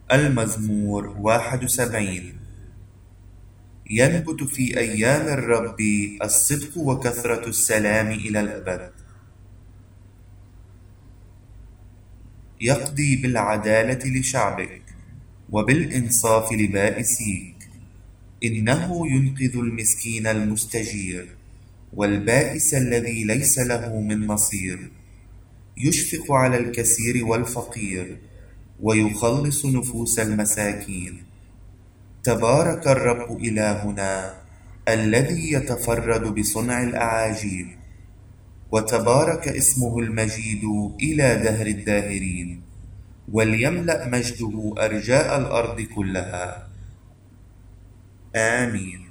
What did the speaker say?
المزمور 71. ينبت في أيام الرب الصدق وكثرة السلام إلى الأبد. يقضي بالعدالة لشعبك وبالإنصاف لبائسيك. إنه ينقذ المسكين المستجير والبائس الذي ليس له من نصير. يشفق على الكثير والفقير ويخلص نفوس المساكين. تبارك الرب إلهنا الذي يتفرد بصنع الأعاجيب، وتبارك اسمه المجيد إلى دهر الداهرين، وليملأ مجده أرجاء الأرض كلها. آمين.